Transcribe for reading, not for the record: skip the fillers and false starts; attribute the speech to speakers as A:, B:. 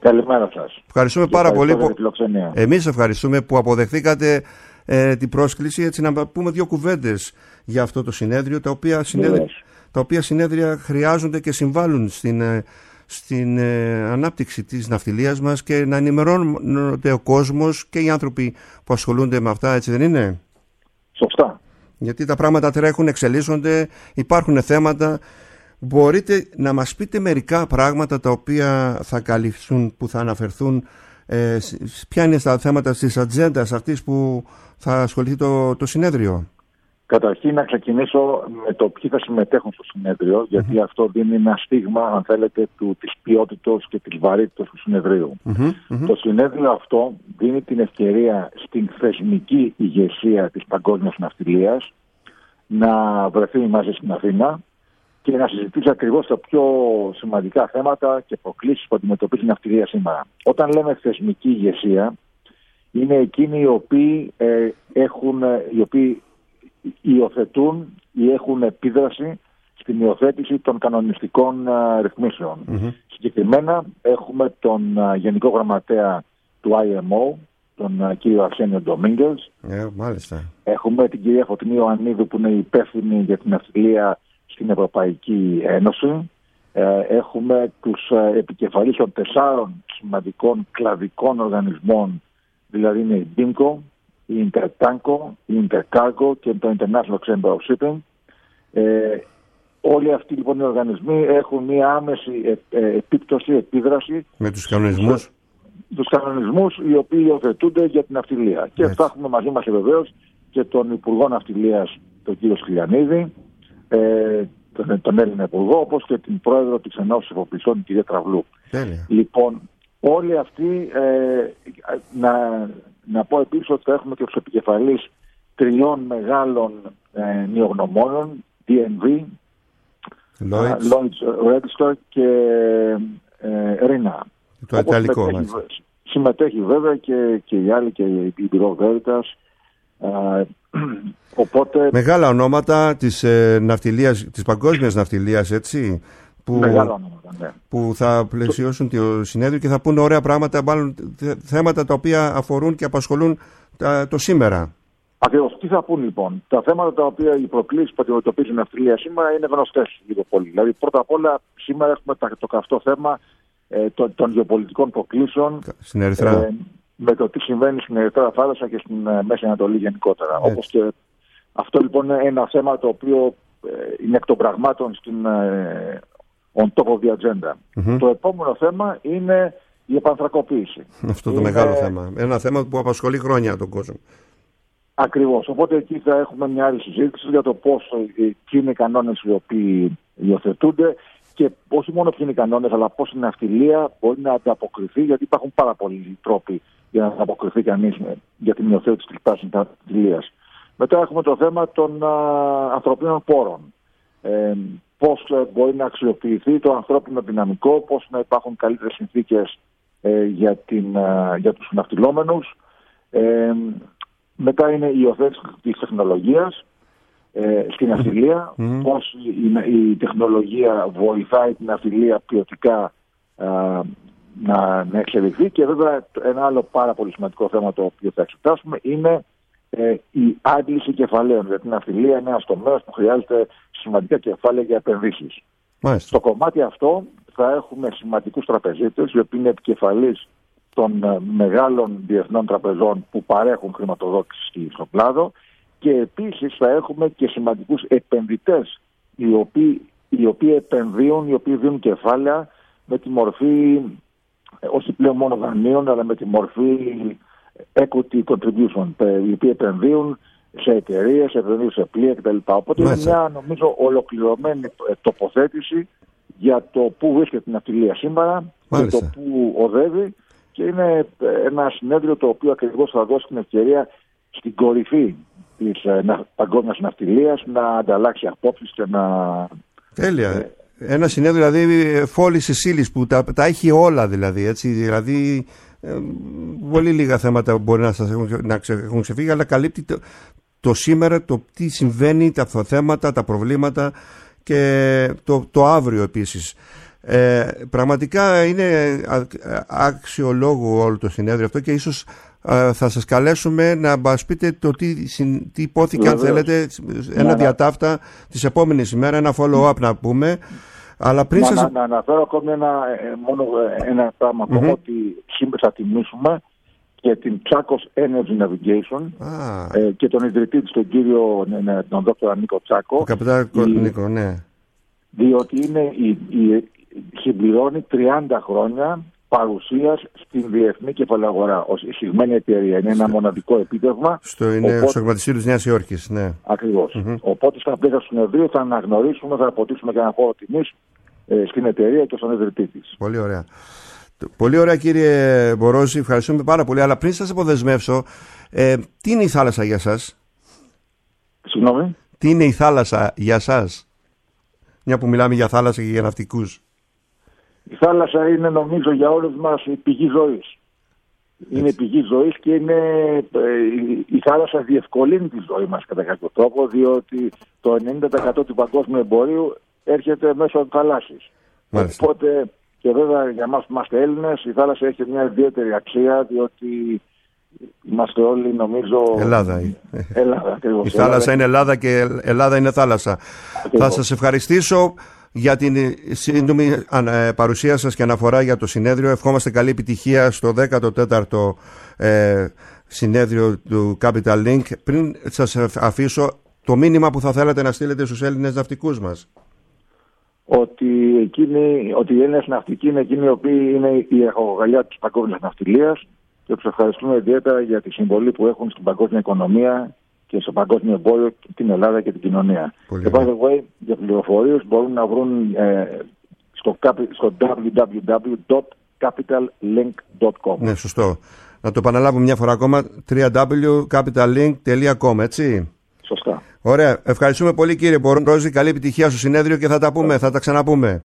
A: Καλημέρα σας.
B: Ευχαριστούμε πάρα πολύ. Εμείς ευχαριστούμε που αποδεχθήκατε την πρόσκληση, έτσι να πούμε δύο κουβέντες για αυτό το συνέδριο, τα οποία συνέδρια χρειάζονται και συμβάλλουν στην ανάπτυξη της ναυτιλίας μας και να ενημερώνονται ο κόσμος και οι άνθρωποι που ασχολούνται με αυτά, έτσι δεν είναι?
A: Σωστά.
B: Γιατί τα πράγματα τρέχουν, εξελίσσονται, υπάρχουν θέματα. Μπορείτε να μας πείτε μερικά πράγματα τα οποία θα καλυφθούν, που θα αναφερθούν, ποια είναι τα θέματα της ατζέντας αυτής που θα ασχοληθεί το συνέδριο?
A: Καταρχήν να ξεκινήσω με το ποιοι θα συμμετέχουν στο συνέδριο, γιατί αυτό δίνει ένα στίγμα, αν θέλετε, της ποιότητας και της βαρύτητας του συνεδρίου. Το συνέδριο αυτό δίνει την ευκαιρία στην θεσμική ηγεσία της παγκόσμιας ναυτιλίας να βρεθεί μαζί στην Αθήνα και να συζητήσει ακριβώς τα πιο σημαντικά θέματα και προκλήσεις που αντιμετωπίζει η ναυτιλία σήμερα. Όταν λέμε θεσμική ηγεσία, είναι εκείνοι οι οποίοι υιοθετούν ή έχουν επίδραση στην υιοθέτηση των κανονιστικών ρυθμίσεων. Συγκεκριμένα έχουμε τον Γενικό Γραμματέα του IMO, τον κύριο Αρσένιο Ντομίνγκες.
B: Μάλιστα.
A: Έχουμε την κυρία Φωτεινή Ιωαννίδου, που είναι υπεύθυνη για την ναυτιλία στην Ευρωπαϊκή Ένωση. Έχουμε τους επικεφαλείς των 4 σημαντικών κλαδικών οργανισμών, δηλαδή είναι η BIMCO, η Intertanko, η Intercargo και το International Chamber of Shipping. Όλοι αυτοί λοιπόν οι οργανισμοί έχουν μία άμεση επίδραση
B: με τους κανονισμούς.
A: Τους κανονισμούς οι οποίοι υιοθετούνται για την ναυτιλία. Και θα έχουμε μαζί μας βεβαίως και τον Υπουργό Ναυτιλίας, τον κύριο Σκυλιανίδη, τον Έλληνα Υπουργό, όπως και την Πρόεδρο της Ενώσης Εφοπλιστών, την κυρία Τραβλού. Λοιπόν, όλοι αυτοί, να πω επίσης ότι θα έχουμε και τους επικεφαλείς 3 μεγάλων νιογνωμόνων, DNV, Lloyd's Register και RINA.
B: Το ιταλικό.
A: Συμμετέχει βέβαια και οι άλλοι, και η Bureau Veritas. Οπότε,
B: μεγάλα ονόματα της ναυτιλίας, της παγκόσμιας ναυτιλίας, έτσι, που θα πλαισιώσουν το συνέδριο και θα πούνε ωραία πράγματα, μάλλον θέματα τα οποία αφορούν και απασχολούν το σήμερα.
A: Ακριβώς. Τι θα πούν λοιπόν? Τα θέματα τα οποία, οι προκλήσεις που αντιμετωπίζει η ναυτιλία σήμερα είναι γνωστές λίγο πολύ. Δηλαδή, πρώτα απ' όλα, σήμερα έχουμε το καυτό θέμα των γεωπολιτικών προκλήσεων
B: στην Ερυθρά.
A: Με το τι συμβαίνει στην Ερυθρά θάλασσα και στην Μέση Ανατολή γενικότερα. Όπως και αυτό λοιπόν είναι ένα θέμα το οποίο είναι εκ των πραγμάτων στην on top of the agenda. Το επόμενο θέμα είναι η επανθρακοποίηση.
B: Αυτό το μεγάλο θέμα. Ένα θέμα που απασχολεί χρόνια τον κόσμο.
A: Ακριβώς. Οπότε εκεί θα έχουμε μια άλλη συζήτηση για το ποιοι είναι οι κανόνες οι οποίοι υιοθετούνται και όχι μόνο ποιοι είναι οι κανόνες, αλλά πώς η ναυτιλία μπορεί να ανταποκριθεί, γιατί υπάρχουν πάρα πολλοί τρόποι για να ανταποκριθεί κανείς για την υιοθέτηση της πράσινης ναυτιλίας. Μετά έχουμε το θέμα των ανθρωπίνων πόρων. Πώς μπορεί να αξιοποιηθεί το ανθρώπινο δυναμικό, πώς να υπάρχουν καλύτερες συνθήκες για τους ναυτιλόμενους. Μετά είναι η υιοθέτηση της τεχνολογίας στην ναυτιλία, πώς η τεχνολογία βοηθάει την ναυτιλία ποιοτικά να εξελιχθεί. Και βέβαια ένα άλλο πάρα πολύ σημαντικό θέμα το οποίο θα εξετάσουμε είναι η άντληση κεφαλαίων. Γιατί η ναυτιλία είναι ένας τομέας που χρειάζεται σημαντικά κεφάλαια για επενδύσεις. Στο κομμάτι αυτό θα έχουμε σημαντικούς τραπεζίτες, οι οποίοι είναι επικεφαλής των μεγάλων διεθνών τραπεζών που παρέχουν χρηματοδότηση στον κλάδο, και επίσης θα έχουμε και σημαντικούς επενδυτές οι οποίοι επενδύουν, οι οποίοι δίνουν κεφάλαια με τη μορφή όχι πλέον μόνο δανείων, αλλά με τη μορφή equity contribution, οι οποίοι επενδύουν σε εταιρείες, επενδύουν σε πλοία κτλ. Οπότε είναι μια, νομίζω, ολοκληρωμένη τοποθέτηση για το πού βρίσκεται η ναυτιλία σήμερα και το πού οδεύει, και είναι ένα συνέδριο το οποίο ακριβώς θα δώσει την ευκαιρία στην κορυφή της παγκόσμιας ναυτιλίας να ανταλλάξει απόψεις και να...
B: Τέλεια. Ένα συνέδριο δηλαδή φόλησης ύλης που τα έχει όλα, δηλαδή, έτσι, δηλαδή πολύ λίγα θέματα μπορεί να έχουν ξεφύγει, αλλά καλύπτει το σήμερα, το τι συμβαίνει, τα θέματα, τα προβλήματα και το αύριο επίσης. Πραγματικά είναι αξιολόγου όλο το συνέδριο αυτό και ίσως θα σας καλέσουμε να μας πείτε το τι υπόθηκε, αν θέλετε, ένα διατάφτα της επόμενης ημέρας, ένα follow-up να πούμε. Αλλά πριν
A: να αναφέρω ακόμη ένα πράγμα ακόμα, ότι σήμερα θα τιμήσουμε και την Tsakos Energy Navigation και τον ιδρυτή της, τον κύριο, τον δόκτωρα Νίκο Τσάκο.
B: Ο καπιτάν Νίκο, ναι.
A: Διότι συμπληρώνει 30 χρόνια παρουσίας στην διεθνή κεφαλαιαγορά. Η συγκεκριμένη εταιρεία είναι ένα μοναδικό επίτευγμα.
B: Στο χρηματιστήριο της Νέας Υόρκης, ναι.
A: Ακριβώς. Οπότε στα πλαίσια του συνεδρίου θα αναγνωρίσουμε, θα αποτίσουμε και ένα φόρο τιμής στην εταιρεία και στον ιδρυτή της.
B: Πολύ ωραία. Πολύ ωραία, κύριε Μπορόζη, ευχαριστούμε πάρα πολύ. Αλλά πριν σας αποδεσμεύσω, τι είναι η θάλασσα για σας?
A: Συγγνώμη.
B: Τι είναι η θάλασσα για σας? Μια που μιλάμε για θάλασσα και για ναυτικούς.
A: Η θάλασσα είναι, νομίζω, για όλους μας η πηγή ζωής. Είναι η πηγή ζωής και η θάλασσα διευκολύνει τη ζωή μας κατά κάποιο τρόπο, διότι το 90% του παγκόσμιου εμπορίου έρχεται μέσω θαλάσσης. Οπότε, και βέβαια για εμάς που είμαστε Έλληνες, η θάλασσα έχει μια ιδιαίτερη αξία, διότι είμαστε όλοι, νομίζω,
B: Ελλάδα.
A: Ακριβώς.
B: Η θάλασσα είναι Ελλάδα και Ελλάδα είναι θάλασσα. Ακριβώς. Θα σας ευχαριστήσω για την σύντομη παρουσία σας και αναφορά για το συνέδριο. Ευχόμαστε καλή επιτυχία στο 14ο συνέδριο του Capital Link. Πριν σας αφήσω, το μήνυμα που θα θέλατε να στείλετε στους Έλληνες ναυτικούς μας.
A: Ότι οι Έλληνες ναυτικοί είναι εκείνοι οι οποίοι είναι η αρχογαλιά της παγκόσμιας ναυτιλίας και τους ευχαριστούμε ιδιαίτερα για τη συμβολή που έχουν στην παγκόσμια οικονομία και στο παγκόσμιο εμπόριο, την Ελλάδα και την κοινωνία. Και by the way, για πληροφορίες μπορούν να βρουν στο www.capitallink.com.
B: Ναι, σωστό. Να το επαναλάβουμε μια φορά ακόμα, www.capitallink.com, έτσι.
A: Σωστά.
B: Ωραία. Ευχαριστούμε πολύ, κύριε Μπορόζη. Καλή επιτυχία στο συνέδριο και θα τα ξαναπούμε.